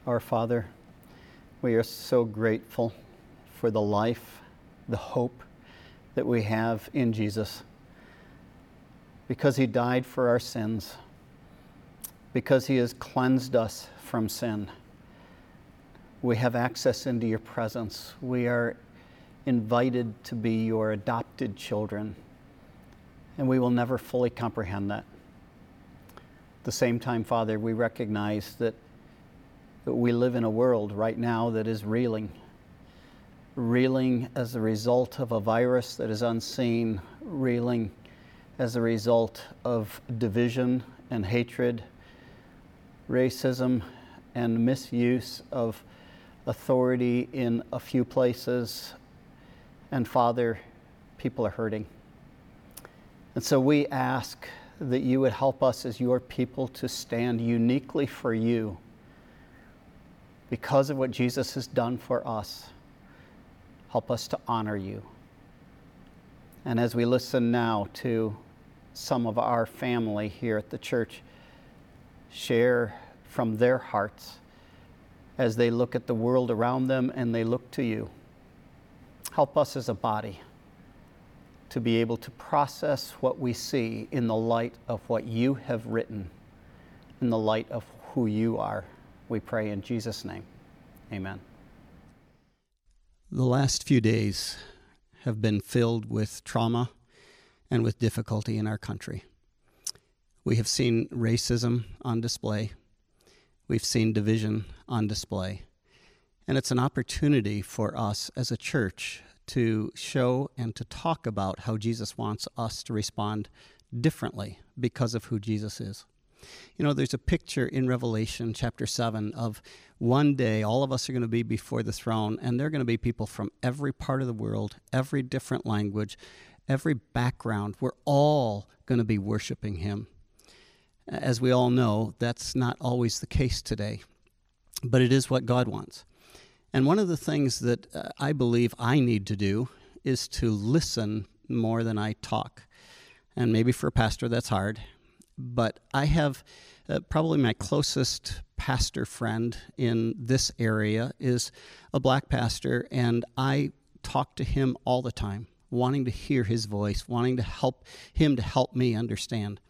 Our Father, we are so grateful for the life, the hope that we have in Jesus. Because He died for our sins, because He has cleansed us from sin, we have access into your presence. We are invited to be your adopted children, and we will never fully comprehend that. At the same time, Father, we recognize that we live in a world right now that is reeling as a result of a virus that is unseen, reeling as a result of division and hatred, racism, and misuse of authority in a few places. And Father, people are hurting. And so we ask that you would help us as your people to stand uniquely for you because of what Jesus has done for us. Help us to honor you. And as we listen now to some of our family here at the church share from their hearts as they look at the world around them and they look to you, help us as a body to be able to process what we see in the light of what you have written, in the light of who you are. We pray in Jesus' name. Amen. The last few days have been filled with trauma and with difficulty in our country. We have seen racism on display. We've seen division on display. And it's an opportunity for us as a church to show and to talk about how Jesus wants us to respond differently because of who Jesus is. You know, there's a picture in Revelation chapter 7 of one day all of us are going to be before the throne, and there are going to be people from every part of the world, every different language, every background. We're all going to be worshiping Him. As we all know, that's not always the case today, but it is what God wants. And one of the things that I believe I need to do is to listen more than I talk. And maybe for a pastor that's hard, but I have probably my closest pastor friend in this area is a black pastor, and I talk to him all the time, wanting to hear his voice, wanting to help him to help me understand.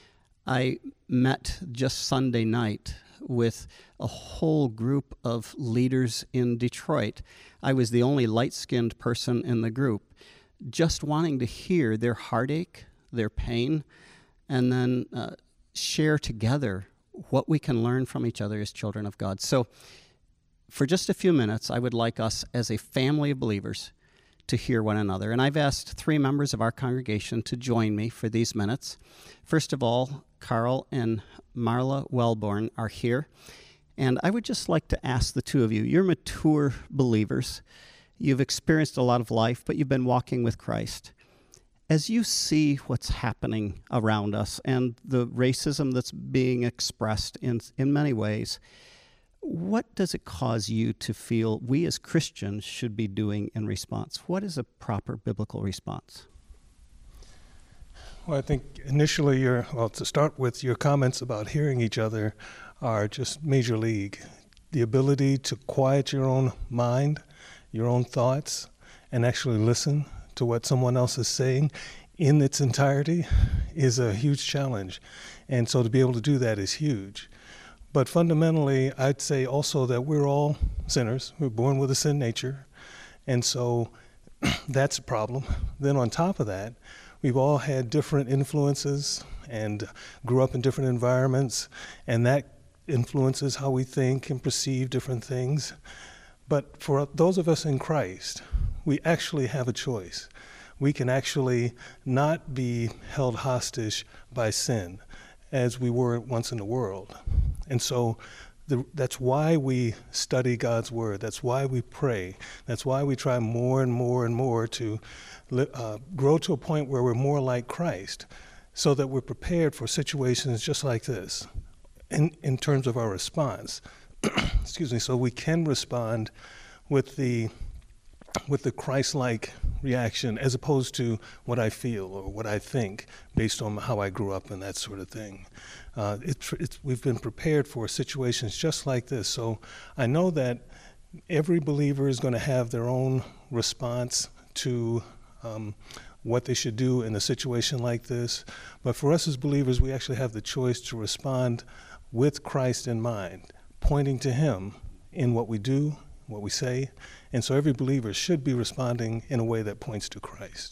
I met just Sunday night with a whole group of leaders in Detroit. I was the only light-skinned person in the group, just wanting to hear their heartache, their pain, and then share together what we can learn from each other as children of God. So for just a few minutes, I would like us as a family of believers to hear one another. And I've asked 3 members of our congregation to join me for these minutes. First of all, Carl and Marla Wellborn are here. And I would just like to ask the two of you, you're mature believers. You've experienced a lot of life, but you've been walking with Christ. As you see what's happening around us and the racism that's being expressed in many ways, what does it cause you to feel we as Christians should be doing in response? What is a proper biblical response? Well, I think initially to start with, your comments about hearing each other are just major league. The ability to quiet your own mind, your own thoughts, and actually listen to what someone else is saying in its entirety is a huge challenge. And so to be able to do that is huge. But fundamentally, I'd say also that we're all sinners. We're born with a sin nature. And so that's a problem. Then on top of that, we've all had different influences and grew up in different environments, and that influences how we think and perceive different things. But for those of us in Christ, we actually have a choice. We can actually not be held hostage by sin as we were once in the world. And so that's why we study God's Word. That's why we pray. That's why we try more and more and more to grow to a point where we're more like Christ, so that we're prepared for situations just like this in terms of our response. Excuse me, so we can respond with the with the Christ-like reaction, as opposed to what I feel or what I think based on how I grew up and that sort of thing. We've been prepared for situations just like this. So I know that every believer is going to have their own response to what they should do in a situation like this. But for us as believers, we actually have the choice to respond with Christ in mind, pointing to Him in what we do, what we say. And so every believer should be responding in a way that points to Christ.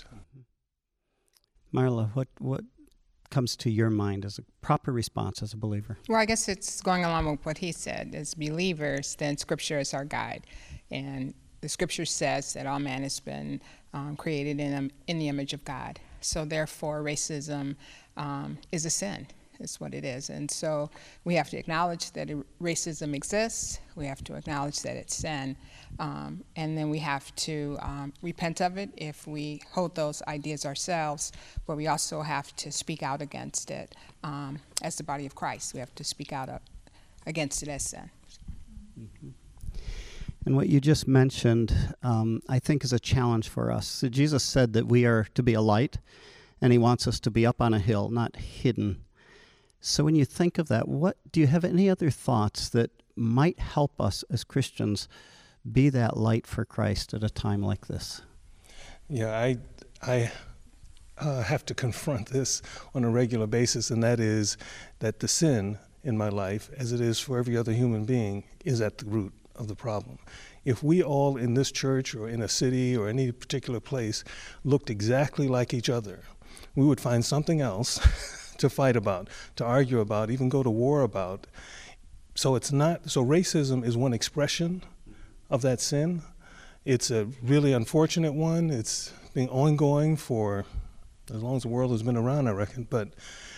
Marla, what comes to your mind as a proper response as a believer? Well, I guess it's going along with what he said. As believers, then Scripture is our guide. And the Scripture says that all man has been created in the image of God. So therefore, racism is a sin, is what it is. And so we have to acknowledge that racism exists. We have to acknowledge that it's sin. And then we have to repent of it if we hold those ideas ourselves. But we also have to speak out against it as the body of Christ. We have to speak out against it as sin. Mm-hmm. And what you just mentioned, I think, is a challenge for us. So Jesus said that we are to be a light, and He wants us to be up on a hill, not hidden. So when you think of that, do you have any other thoughts that might help us as Christians be that light for Christ at a time like this? Yeah, I have to confront this on a regular basis, and that is that the sin in my life, as it is for every other human being, is at the root of the problem. If we all in this church or in a city or any particular place looked exactly like each other, we would find something else to fight about, to argue about, even go to war about. So racism is one expression of that sin. It's a really unfortunate one. It's been ongoing for as long as the world has been around, I reckon, but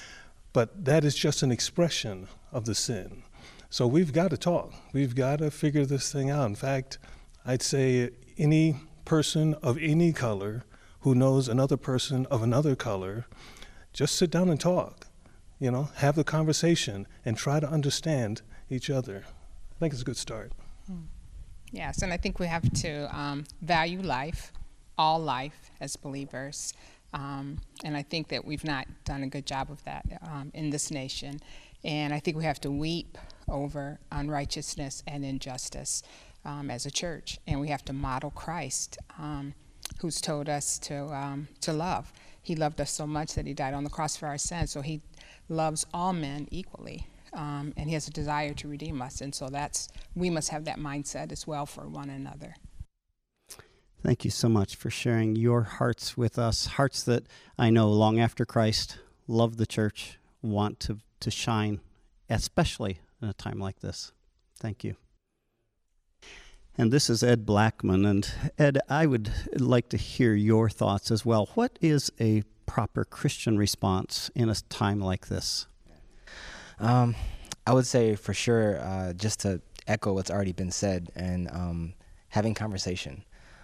that is just an expression of the sin. So we've got to talk. We've got to figure this thing out. In fact, I'd say any person of any color who knows another person of another color, just sit down and talk, have the conversation and try to understand each other. I think it's a good start. Yes, and I think we have to value life, all life as believers. And I think that we've not done a good job of that in this nation. And I think we have to weep over unrighteousness and injustice as a church. And we have to model Christ, who's told us to love. He loved us so much that He died on the cross for our sins. So He loves all men equally. And He has a desire to redeem us. And so we must have that mindset as well for one another. Thank you so much for sharing your hearts with us, hearts that I know long after Christ love the church, want to shine, especially in a time like this. Thank you. And this is Ed Blackman. And Ed, I would like to hear your thoughts as well. What is a proper Christian response in a time like this? I would say for sure, just to echo what's already been said, and having conversation.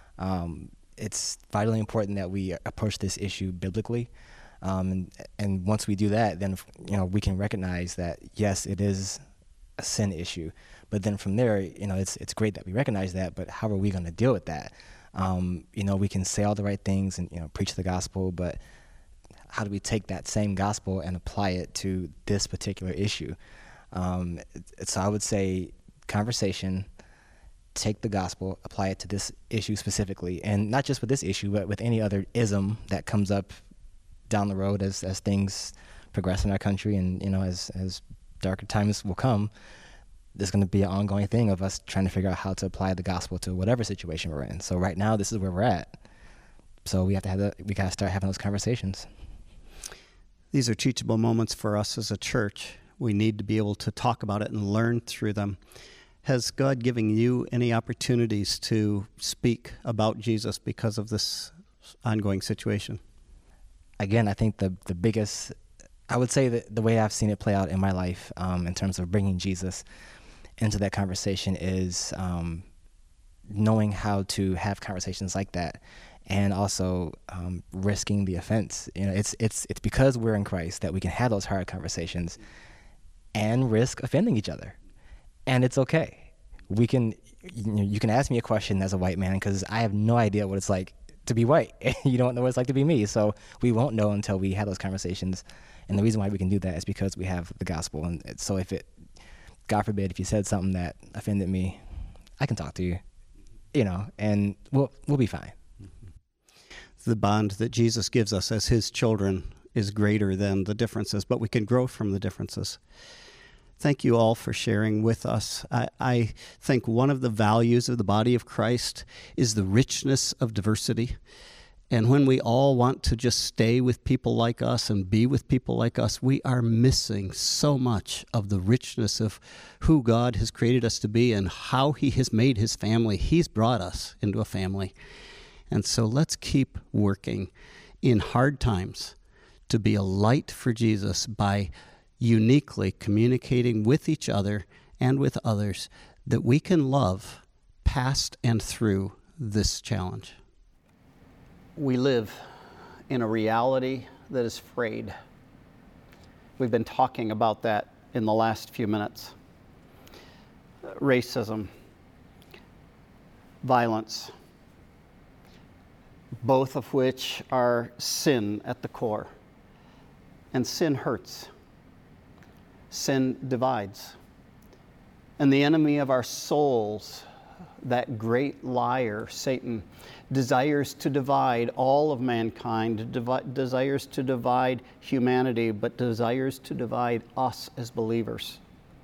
It's vitally important that we approach this issue biblically. And once we do that, then we can recognize that, yes, it is a sin issue. But then from there, it's great that we recognize that, but how are we going to deal with that? We can say all the right things and preach the gospel, but how do we take that same gospel and apply it to this particular issue? So I would say conversation, take the gospel, apply it to this issue specifically, and not just with this issue, but with any other ism that comes up down the road as things progress in our country, and as darker times will come. There's going to be an ongoing thing of us trying to figure out how to apply the gospel to whatever situation we're in. So right now, this is where we're at. So we got to start having those conversations. These are teachable moments for us as a church. We need to be able to talk about it and learn through them. Has God given you any opportunities to speak about Jesus because of this ongoing situation? Again, I think the biggest, I would say that the way I've seen it play out in my life in terms of bringing Jesus into that conversation is knowing how to have conversations like that, and also risking the offense. It's because we're in Christ that we can have those hard conversations and risk offending each other. And it's okay, you can ask me a question as a white man because I have no idea what it's like to be white. You don't know what it's like to be me. So we won't know until we have those conversations. And the reason why we can do that is because we have the gospel. And so God forbid, if you said something that offended me, I can talk to you, and we'll be fine. The bond that Jesus gives us as his children is greater than the differences, but we can grow from the differences. Thank you all for sharing with us. I think one of the values of the body of Christ is the richness of diversity. And when we all want to just stay with people like us and be with people like us, we are missing so much of the richness of who God has created us to be and how he has made his family. He's brought us into a family. And so let's keep working in hard times to be a light for Jesus by uniquely communicating with each other and with others that we can love past and through this challenge. We live in a reality that is frayed. We've been talking about that in the last few minutes. Racism, violence, both of which are sin at the core. And sin hurts. Sin divides. And the enemy of our souls, that great liar, Satan, desires to divide all of mankind, desires to divide humanity, but desires to divide us as believers.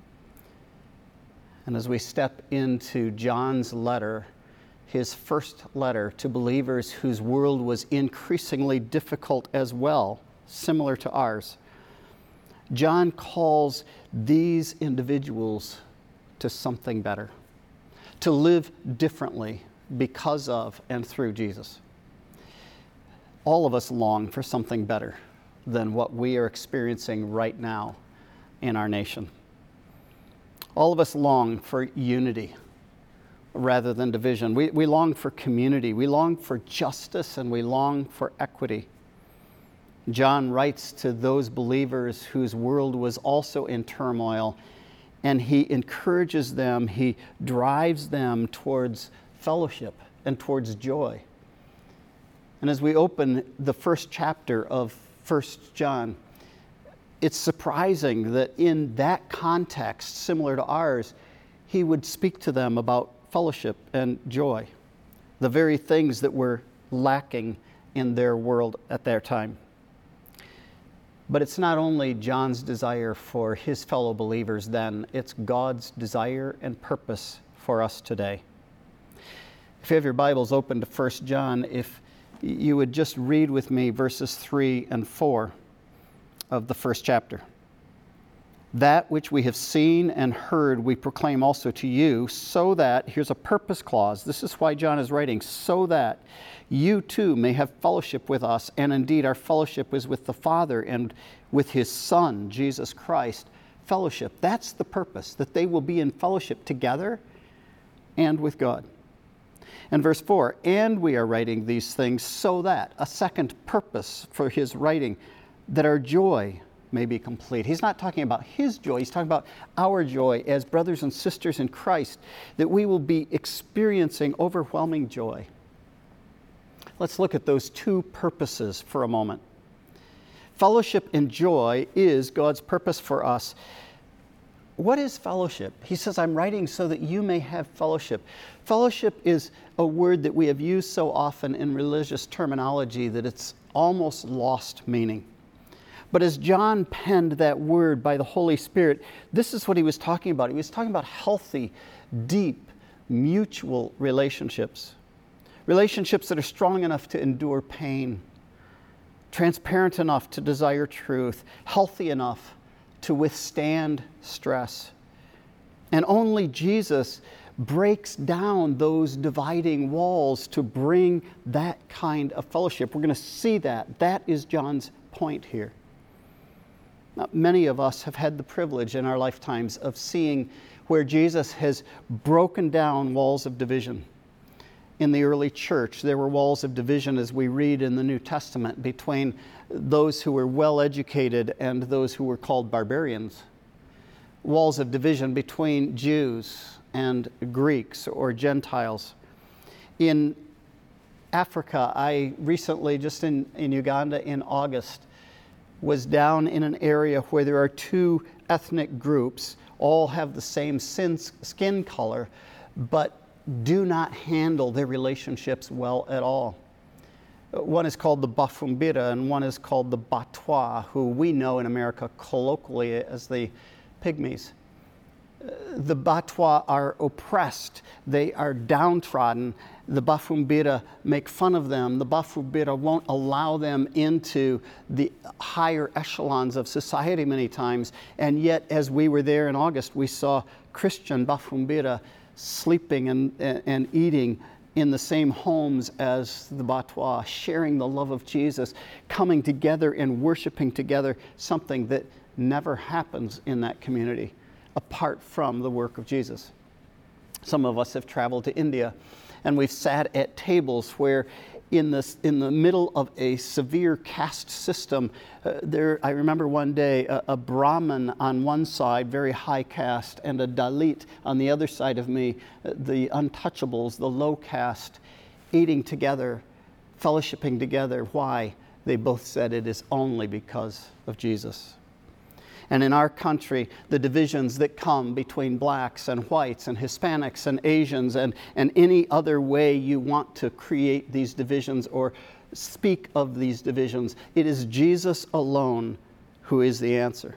And as we step into John's letter, his first letter to believers whose world was increasingly difficult as well, similar to ours, John calls these individuals to something better, to live differently because of and through Jesus. All of us long for something better than what we are experiencing right now in our nation. All of us long for unity rather than division. We long for community. We long for justice, and we long for equity. John writes to those believers whose world was also in turmoil, and he encourages them, he drives them towards fellowship and towards joy. And as we open the first chapter of 1 John, it's surprising that in that context, similar to ours, he would speak to them about fellowship and joy, the very things that were lacking in their world at their time. But it's not only John's desire for his fellow believers then, it's God's desire and purpose for us today. If you have your Bibles open to 1 John, if you would just read with me verses 3 and 4 of the first chapter. That which we have seen and heard we proclaim also to you, so that, here's a purpose clause, this is why John is writing, so that you too may have fellowship with us, and indeed our fellowship is with the Father and with his Son, Jesus Christ. Fellowship, that's the purpose, that they will be in fellowship together and with God. And verse 4, and we are writing these things so that, a second purpose for his writing, that our joy may be complete. He's not talking about his joy, he's talking about our joy as brothers and sisters in Christ, that we will be experiencing overwhelming joy. Let's look at those two purposes for a moment. Fellowship and joy is God's purpose for us. What is fellowship? He says, I'm writing so that you may have fellowship. Fellowship is a word that we have used so often in religious terminology that it's almost lost meaning. But as John penned that word by the Holy Spirit, this is what he was talking about. He was talking about healthy, deep, mutual relationships. Relationships that are strong enough to endure pain, transparent enough to desire truth, healthy enough to withstand stress. And only Jesus breaks down those dividing walls to bring that kind of fellowship. We're going to see that. That is John's point here. Now, many of us have had the privilege in our lifetimes of seeing where Jesus has broken down walls of division. In the early church, there were walls of division, as we read in the New Testament, between those who were well-educated and those who were called barbarians. Walls of division between Jews and Greeks or Gentiles. In Africa, I recently, just in Uganda in August, was down in an area where there are two ethnic groups, all have the same skin color, but do not handle their relationships well at all. One is called the Bafumbira and one is called the Batwa, who we know in America colloquially as the Pygmies. The Batwa are oppressed, they are downtrodden. The Bafumbira make fun of them. The Bafumbira won't allow them into the higher echelons of society many times. And yet, as we were there in August, we saw Christian Bafumbira sleeping and eating in the same homes as the Batwa, sharing the love of Jesus, coming together and worshiping together, something that never happens in that community apart from the work of Jesus. Some of us have traveled to India, and we've sat at tables where in the middle of a severe caste system, I remember one day a Brahmin on one side, very high caste, and a Dalit on the other side of me, the untouchables, the low caste, eating together, fellowshipping together. Why? They both said it is only because of Jesus. And in our country, the divisions that come between blacks and whites and Hispanics and Asians and any other way you want to create these divisions or speak of these divisions, it is Jesus alone who is the answer.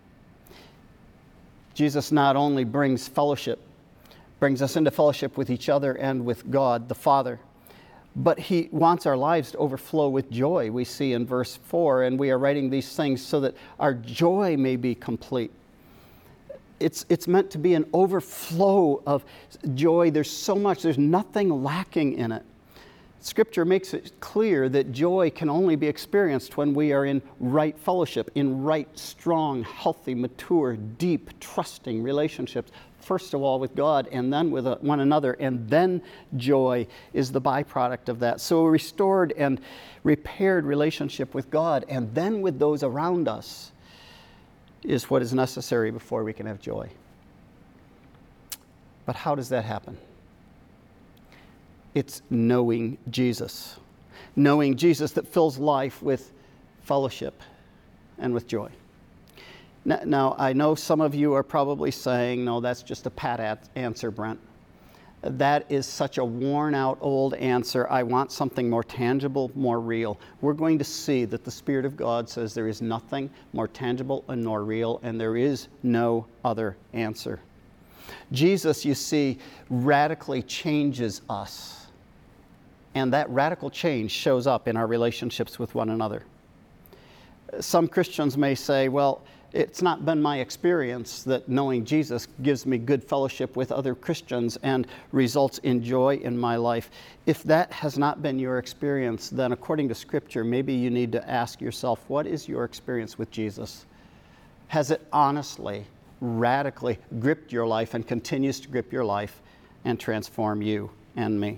Jesus not only brings fellowship, brings us into fellowship with each other and with God the Father, but he wants our lives to overflow with joy, we see in verse 4, and we are writing these things so that our joy may be complete. It's meant to be an overflow of joy. There's so much, there's nothing lacking in it. Scripture makes it clear that joy can only be experienced when we are in right fellowship, in right, strong, healthy, mature, deep, trusting relationships. First of all with God and then with one another, and then joy is the byproduct of that. So a restored and repaired relationship with God and then with those around us is what is necessary before we can have joy. But how does that happen? It's knowing Jesus. Knowing Jesus that fills life with fellowship and with joy. Now, I know some of you are probably saying, no, that's just a pat answer, Brent. That is such a worn-out old answer. I want something more tangible, more real. We're going to see that the Spirit of God says there is nothing more tangible and more real, and there is no other answer. Jesus, you see, radically changes us. And that radical change shows up in our relationships with one another. Some Christians may say, well, it's not been my experience that knowing Jesus gives me good fellowship with other Christians and results in joy in my life. If that has not been your experience, then according to Scripture, maybe you need to ask yourself, what is your experience with Jesus? Has it honestly, radically gripped your life and continues to grip your life and transform you and me?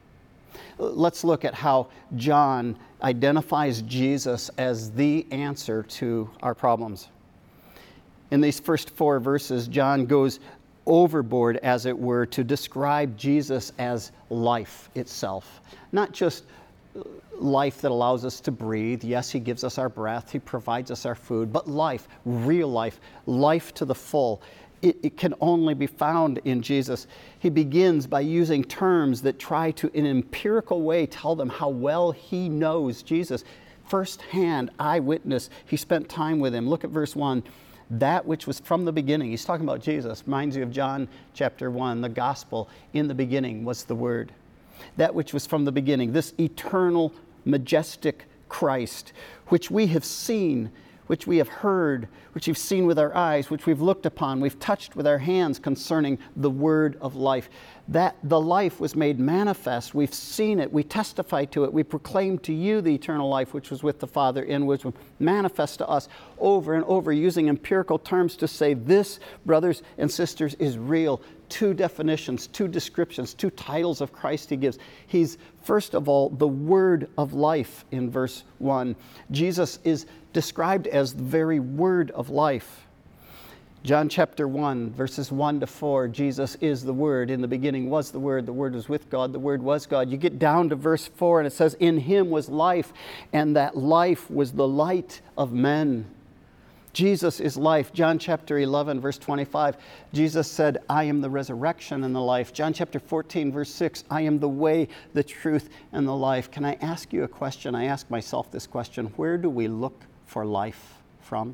Let's look at how John identifies Jesus as the answer to our problems. In these first 4 verses, John goes overboard, as it were, to describe Jesus as life itself. Not just life that allows us to breathe. Yes, He gives us our breath. He provides us our food. But life, real life, life to the full. It can only be found in Jesus. He begins by using terms that try to, in an empirical way, tell them how well He knows Jesus. First-hand eyewitness. He spent time with Him. Look at verse 1. That which was from the beginning. He's talking about Jesus. Reminds you of John chapter 1, the gospel. In the beginning was the Word. That which was from the beginning. This eternal, majestic Christ, which we have seen, which we have heard, which we've seen with our eyes, which we've looked upon, we've touched with our hands concerning the word of life. That the life was made manifest. We've seen it. We testify to it. We proclaim to you the eternal life which was with the Father and which was manifest to us over and over, using empirical terms to say this, brothers and sisters, is real. 2 definitions, 2 descriptions, 2 titles of Christ He gives. He's, first of all, the Word of life in verse 1. Jesus is described as the very Word of life. John chapter 1, verses 1 to 4, Jesus is the Word. In the beginning was the Word was with God, the Word was God. You get down to verse 4 and it says, in Him was life, and that life was the light of men. Jesus is life. John chapter 11, verse 25, Jesus said, I am the resurrection and the life. John chapter 14, verse 6, I am the way, the truth, and the life. Can I ask you a question? I ask myself this question. Where do we look for life from?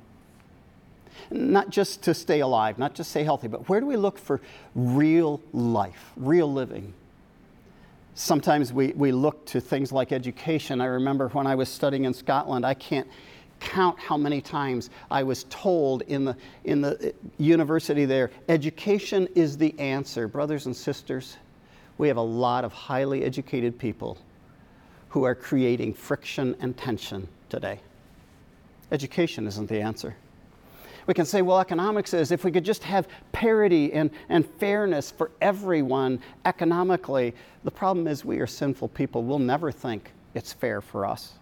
Not just to stay alive, not just stay healthy, but where do we look for real life, real living? Sometimes we look to things like education. I remember when I was studying in Scotland, I can't count how many times I was told in the university there, education is the answer. Brothers and sisters, we have a lot of highly educated people who are creating friction and tension today. Education isn't the answer. We can say, well, economics is, if we could just have parity and fairness for everyone economically. The problem is we are sinful people. We'll never think it's fair for us.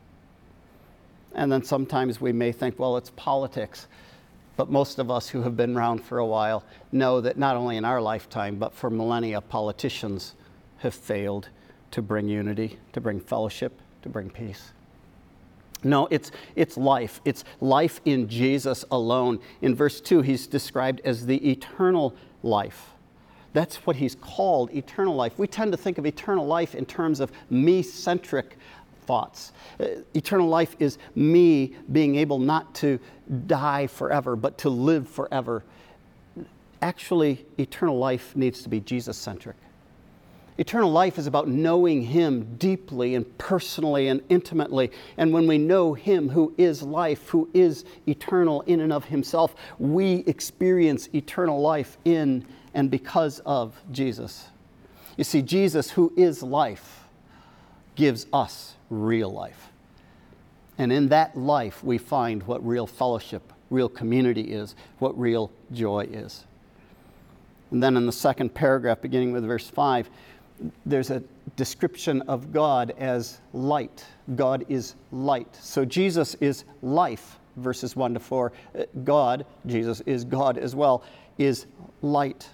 And then sometimes we may think, well, it's politics. But most of us who have been around for a while know that not only in our lifetime, but for millennia, politicians have failed to bring unity, to bring fellowship, to bring peace. No, it's life. It's life in Jesus alone. In verse 2, he's described as the eternal life. That's what he's called, eternal life. We tend to think of eternal life in terms of me-centric thoughts. Eternal life is me being able not to die forever, but to live forever. Actually, eternal life needs to be Jesus-centric. Eternal life is about knowing Him deeply and personally and intimately. And when we know Him who is life, who is eternal in and of Himself, we experience eternal life in and because of Jesus. You see, Jesus, who is life, gives us real life. And in that life, we find what real fellowship, real community is, what real joy is. And then in the second paragraph, beginning with verse 5, there's a description of God as light. God is light. So Jesus is life, verses 1 to 4. God, Jesus is God as well, is light.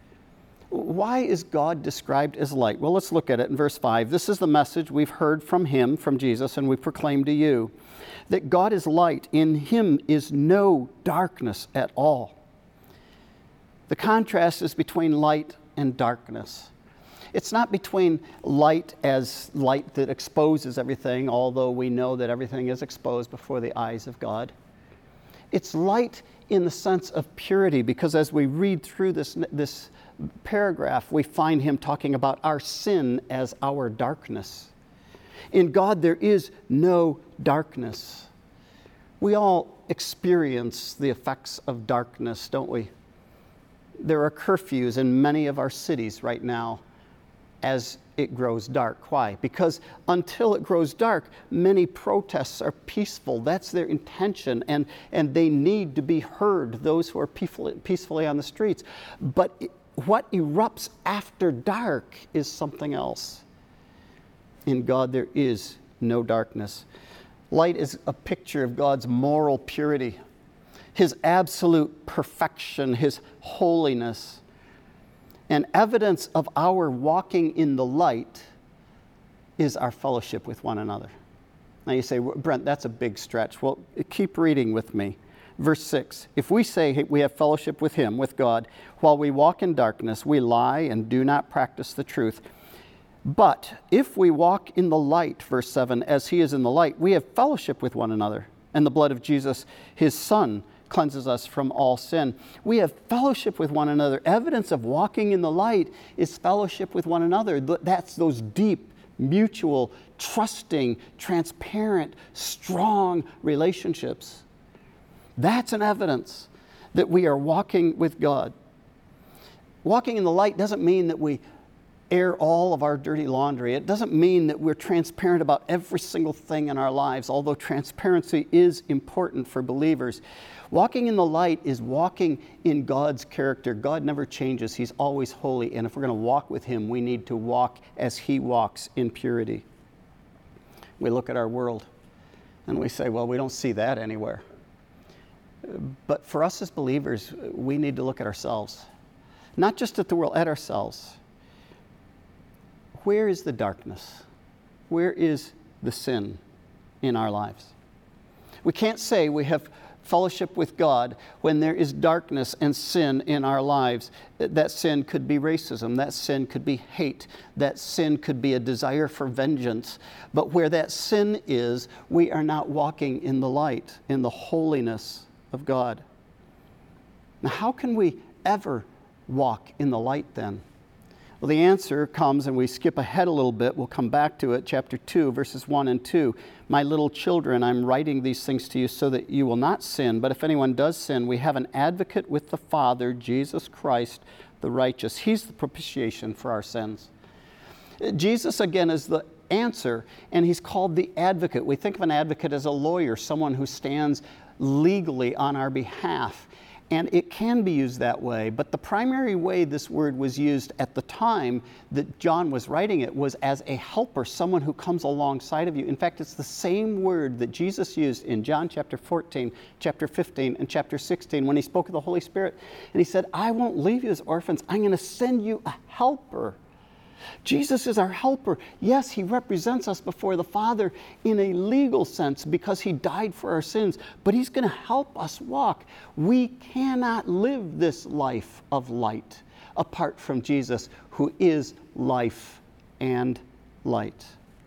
Why is God described as light? Well, let's look at it in verse 5. This is the message we've heard from Him, from Jesus, and we proclaim to you, that God is light. In Him is no darkness at all. The contrast is between light and darkness. It's not between light as light that exposes everything, although we know that everything is exposed before the eyes of God. It's light in the sense of purity, because as we read through this paragraph, we find Him talking about our sin as our darkness. In God, there is no darkness. We all experience the effects of darkness, don't we? There are curfews in many of our cities right now as it grows dark. Why? Because until it grows dark, many protests are peaceful. That's their intention, and they need to be heard, those who are peacefully on the streets. But what erupts after dark is something else. In God, there is no darkness. Light is a picture of God's moral purity, His absolute perfection, His holiness. And evidence of our walking in the light is our fellowship with one another. Now you say, Brent, that's a big stretch. Well, keep reading with me. Verse 6, if we say we have fellowship with Him, with God, while we walk in darkness, we lie and do not practice the truth. But if we walk in the light, verse 7, as He is in the light, we have fellowship with one another. And the blood of Jesus, His Son, cleanses us from all sin. We have fellowship with one another. Evidence of walking in the light is fellowship with one another. That's those deep, mutual, trusting, transparent, strong relationships. That's an evidence that we are walking with God. Walking in the light doesn't mean that we air all of our dirty laundry. It doesn't mean that we're transparent about every single thing in our lives, although transparency is important for believers. Walking in the light is walking in God's character. God never changes. He's always holy. And if we're going to walk with Him, we need to walk as He walks in purity. We look at our world and we say, well, we don't see that anywhere. But for us as believers, we need to look at ourselves. Not just at the world, at ourselves. Where is the darkness? Where is the sin in our lives? We can't say we have fellowship with God when there is darkness and sin in our lives. That sin could be racism. That sin could be hate. That sin could be a desire for vengeance. But where that sin is, we are not walking in the light, in the holiness of God. Now, how can we ever walk in the light then? Well, the answer comes, and we skip ahead a little bit. We'll come back to it, chapter 2, verses 1 and 2. My little children, I'm writing these things to you so that you will not sin. But if anyone does sin, we have an advocate with the Father, Jesus Christ, the righteous. He's the propitiation for our sins. Jesus, again, is the answer, and he's called the advocate. We think of an advocate as a lawyer, someone who stands legally on our behalf. And it can be used that way, but the primary way this word was used at the time that John was writing it was as a helper, someone who comes alongside of you. In fact, it's the same word that Jesus used in John chapter 14, chapter 15, and chapter 16 when he spoke of the Holy Spirit. And he said, I won't leave you as orphans. I'm going to send you a helper. Jesus is our helper. Yes, he represents us before the Father in a legal sense because he died for our sins, but he's going to help us walk. We cannot live this life of light apart from Jesus, who is life and light.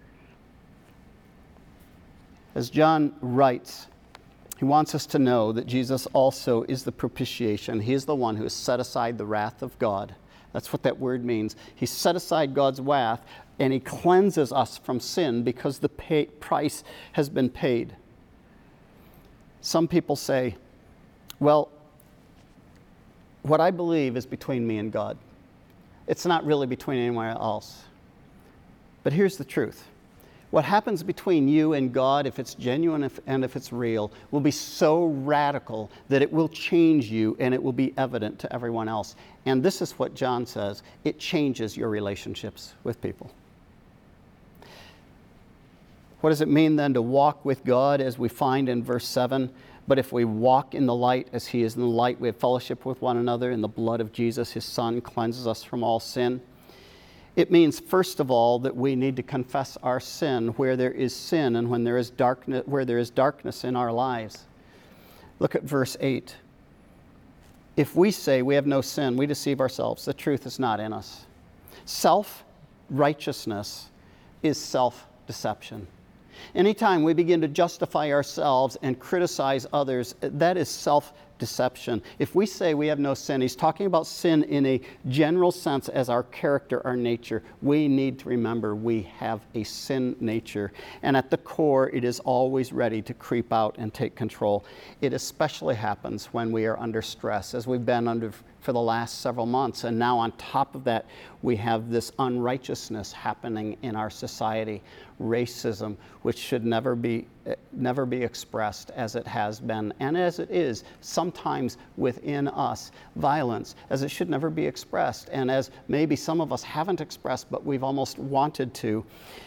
As John writes, he wants us to know that Jesus also is the propitiation. He is the one who has set aside the wrath of God. That's what that word means. He set aside God's wrath, and he cleanses us from sin because the price has been paid. Some people say, well, what I believe is between me and God. It's not really between anyone else. But here's the truth. What happens between you and God, if it's genuine and if it's real, will be so radical that it will change you and it will be evident to everyone else. And this is what John says. It changes your relationships with people. What does it mean then to walk with God, as we find in verse 7? But if we walk in the light as he is in the light, we have fellowship with one another, and the blood of Jesus, his Son, cleanses us from all sin. It means, first of all, that we need to confess our sin where there is sin and when there is darkness, where there is darkness in our lives. Look at verse 8. If we say we have no sin, we deceive ourselves. The truth is not in us. Self-righteousness is self-deception. Anytime we begin to justify ourselves and criticize others, that is self-deception. If we say we have no sin, he's talking about sin in a general sense as our character, our nature. We need to remember we have a sin nature. And at the core, it is always ready to creep out and take control. It especially happens when we are under stress, as we've been under for the last several months. And now on top of that, we have this unrighteousness happening in our society. Racism, which should never be expressed as it has been and as it is sometimes within us. Violence, as it should never be expressed, and as maybe some of us haven't expressed, but we've almost wanted to.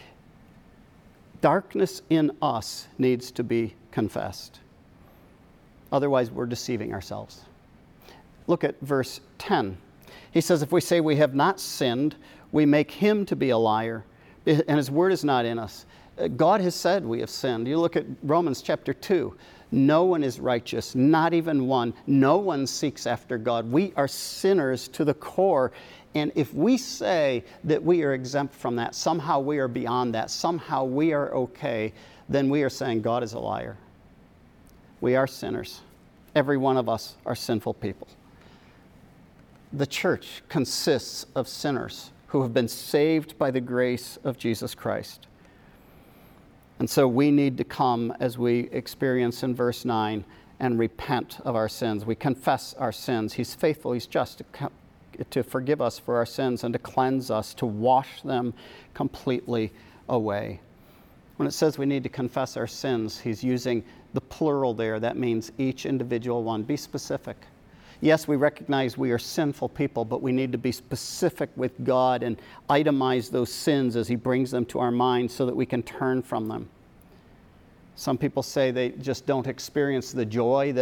Darkness in us needs to be confessed. Otherwise, we're deceiving ourselves. Look at verse 10. He says, if we say we have not sinned, we make him to be a liar, and his word is not in us. God has said we have sinned. You look at Romans chapter 2. No one is righteous, not even one. No one seeks after God. We are sinners to the core. And if we say that we are exempt from that, somehow we are beyond that, somehow we are okay, then we are saying God is a liar. We are sinners. Every one of us are sinful people. The church consists of sinners who have been saved by the grace of Jesus Christ. And so we need to come, as we experience in verse 9, and repent of our sins. We confess our sins. He's faithful, he's just to forgive us for our sins and to cleanse us, to wash them completely away. When it says we need to confess our sins, he's using the plural there. That means each individual one. Be specific. Yes, we recognize we are sinful people, but we need to be specific with God and itemize those sins as he brings them to our minds so that we can turn from them. Some people say they just don't experience the joy that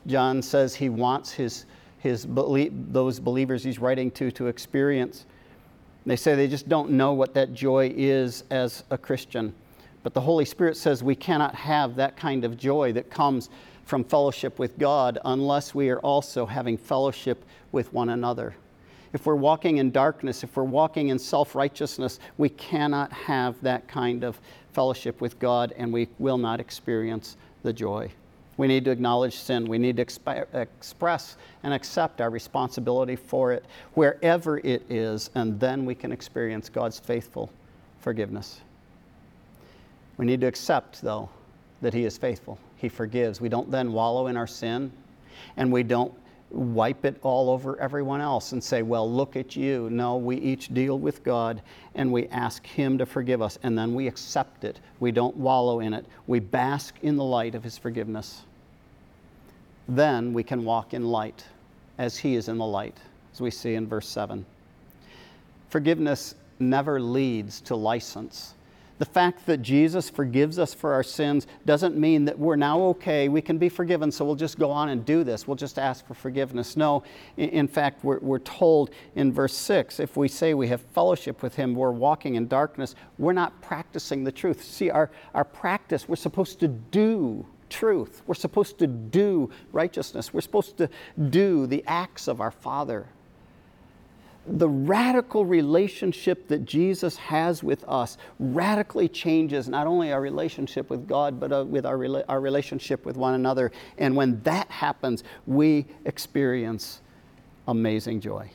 John says he wants those believers he's writing to experience. They say they just don't know what that joy is as a Christian. But the Holy Spirit says we cannot have that kind of joy that comes from fellowship with God unless we are also having fellowship with one another. If we're walking in darkness, if we're walking in self-righteousness, we cannot have that kind of fellowship with God, and we will not experience the joy. We need to acknowledge sin. We need to express and accept our responsibility for it, wherever it is, and then we can experience God's faithful forgiveness. We need to accept, though, that He is faithful. He forgives. We don't then wallow in our sin, and we don't wipe it all over everyone else and say, well, look at you. No, we each deal with God, and we ask Him to forgive us, and then we accept it. We don't wallow in it. We bask in the light of His forgiveness. Then we can walk in light as He is in the light, as we see in verse 7. Forgiveness never leads to license. The fact that Jesus forgives us for our sins doesn't mean that we're now okay, we can be forgiven, so we'll just go on and do this. We'll just ask for forgiveness. No, in fact, we're told in verse 6, if we say we have fellowship with Him, we're walking in darkness, we're not practicing the truth. See, our practice, we're supposed to do truth. We're supposed to do righteousness. We're supposed to do the acts of our Father. The radical relationship that Jesus has with us radically changes not only our relationship with God, but with our relationship with one another. And when that happens, we experience amazing joy.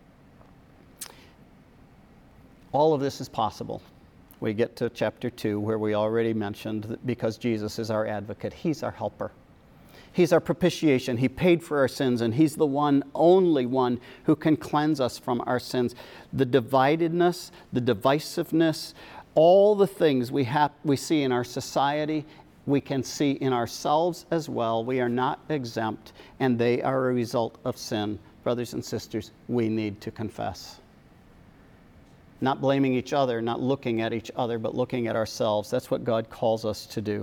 All of this is possible. We get to chapter 2, where we already mentioned that because Jesus is our advocate, He's our helper. He's our propitiation. He paid for our sins, and He's the only one who can cleanse us from our sins. The dividedness, the divisiveness, all the things we see in our society, we can see in ourselves as well. We are not exempt, and they are a result of sin. Brothers and sisters, we need to confess. Not blaming each other, not looking at each other, but looking at ourselves. That's what God calls us to do.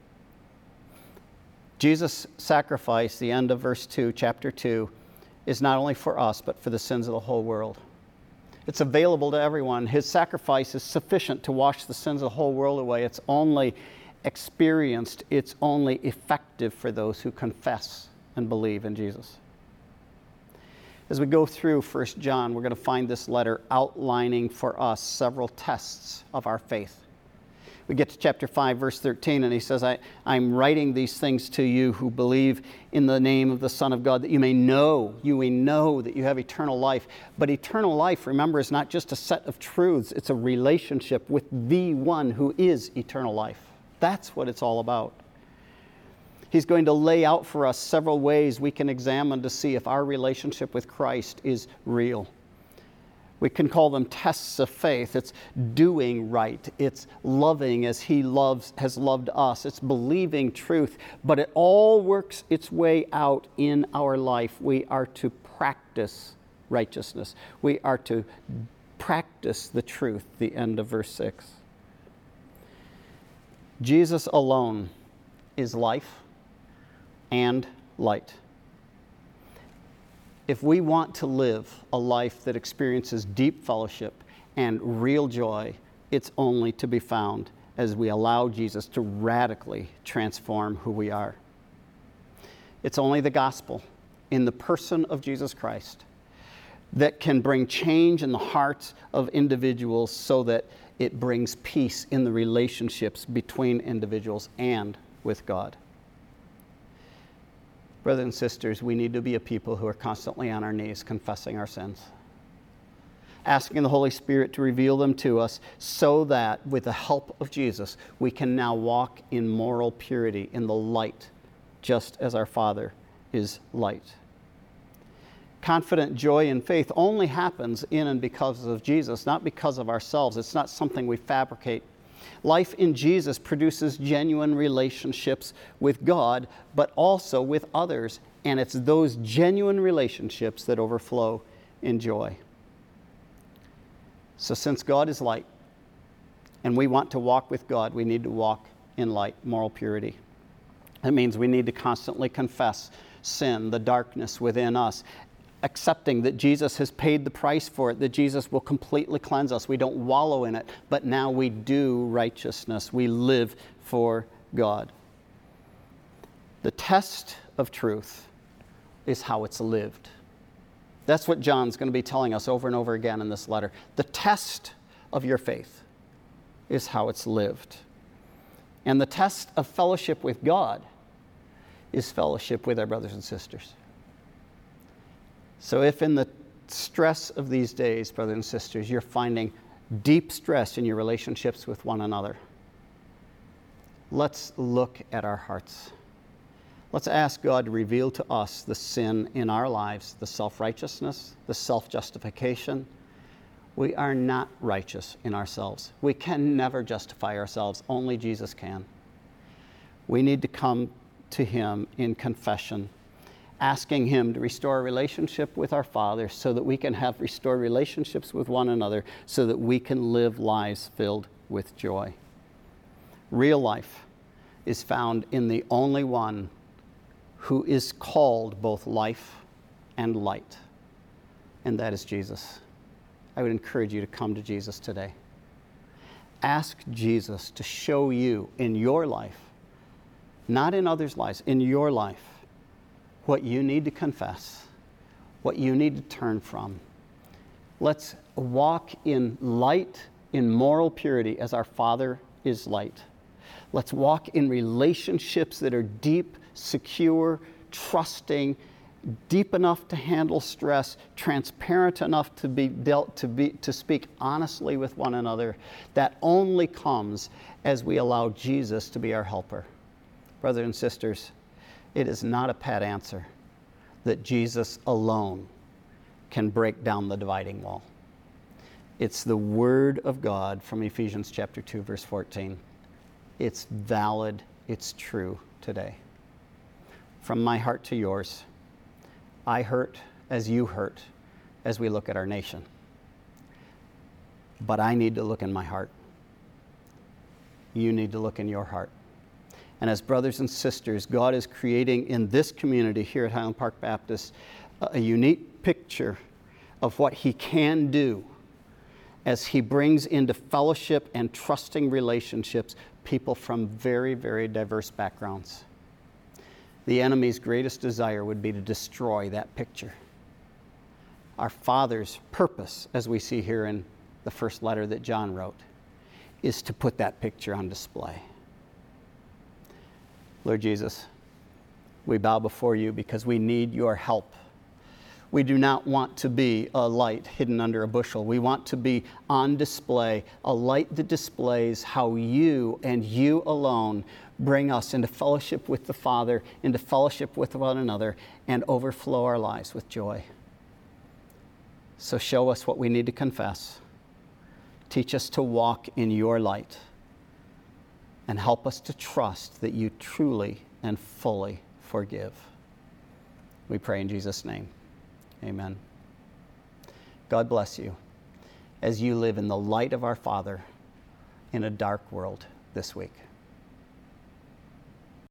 Jesus' sacrifice, the end of verse 2, chapter 2, is not only for us, but for the sins of the whole world. It's available to everyone. His sacrifice is sufficient to wash the sins of the whole world away. It's only experienced, it's only effective for those who confess and believe in Jesus. As we go through 1 John, we're going to find this letter outlining for us several tests of our faith. We get to chapter 5, verse 13, and he says, I'm writing these things to you who believe in the name of the Son of God, that you may know that you have eternal life. But eternal life, remember, is not just a set of truths. It's a relationship with the one who is eternal life. That's what it's all about. He's going to lay out for us several ways we can examine to see if our relationship with Christ is real. We can call them tests of faith. It's doing right. It's loving as He has loved us. It's believing truth. But it all works its way out in our life. We are to practice righteousness. We are to practice the truth, the end of verse 6. Jesus alone is life and light. If we want to live a life that experiences deep fellowship and real joy, it's only to be found as we allow Jesus to radically transform who we are. It's only the gospel in the person of Jesus Christ that can bring change in the hearts of individuals so that it brings peace in the relationships between individuals and with God. Brothers and sisters, we need to be a people who are constantly on our knees confessing our sins, asking the Holy Spirit to reveal them to us so that with the help of Jesus, we can now walk in moral purity, in the light, just as our Father is light. Confident joy and faith only happens in and because of Jesus, not because of ourselves. It's not something we fabricate. Life in Jesus produces genuine relationships with God, but also with others. And it's those genuine relationships that overflow in joy. So since God is light, and we want to walk with God, we need to walk in light, moral purity. That means we need to constantly confess sin, the darkness within us, accepting that Jesus has paid the price for it, that Jesus will completely cleanse us. We don't wallow in it, but now we do righteousness. We live for God. The test of truth is how it's lived. That's what John's going to be telling us over and over again in this letter. The test of your faith is how it's lived. And the test of fellowship with God is fellowship with our brothers and sisters. So if in the stress of these days, brothers and sisters, you're finding deep stress in your relationships with one another, let's look at our hearts. Let's ask God to reveal to us the sin in our lives, the self-righteousness, the self-justification. We are not righteous in ourselves. We can never justify ourselves. Only Jesus can. We need to come to Him in confession, asking Him to restore a relationship with our Father so that we can have restored relationships with one another, so that we can live lives filled with joy. Real life is found in the only one who is called both life and light, and that is Jesus. I would encourage you to come to Jesus today. Ask Jesus to show you in your life, not in others' lives, in your life, what you need to confess, what you need to turn from. Let's walk in light, in moral purity, as our Father is light. Let's walk in relationships that are deep, secure, trusting, deep enough to handle stress, transparent enough to speak honestly with one another. That only comes as we allow Jesus to be our helper. Brothers and sisters, it is not a pat answer that Jesus alone can break down the dividing wall. It's the Word of God from Ephesians chapter 2, verse 14. It's valid, it's true today. From my heart to yours, I hurt as you hurt as we look at our nation. But I need to look in my heart. You need to look in your heart. And as brothers and sisters, God is creating in this community here at Highland Park Baptist a unique picture of what He can do as He brings into fellowship and trusting relationships people from very, very diverse backgrounds. The enemy's greatest desire would be to destroy that picture. Our Father's purpose, as we see here in the first letter that John wrote, is to put that picture on display. Lord Jesus, we bow before You because we need Your help. We do not want to be a light hidden under a bushel. We want to be on display, a light that displays how You and You alone bring us into fellowship with the Father, into fellowship with one another, and overflow our lives with joy. So show us what we need to confess. Teach us to walk in Your light, and help us to trust that You truly and fully forgive. We pray in Jesus' name. Amen. God bless you as you live in the light of our Father in a dark world this week.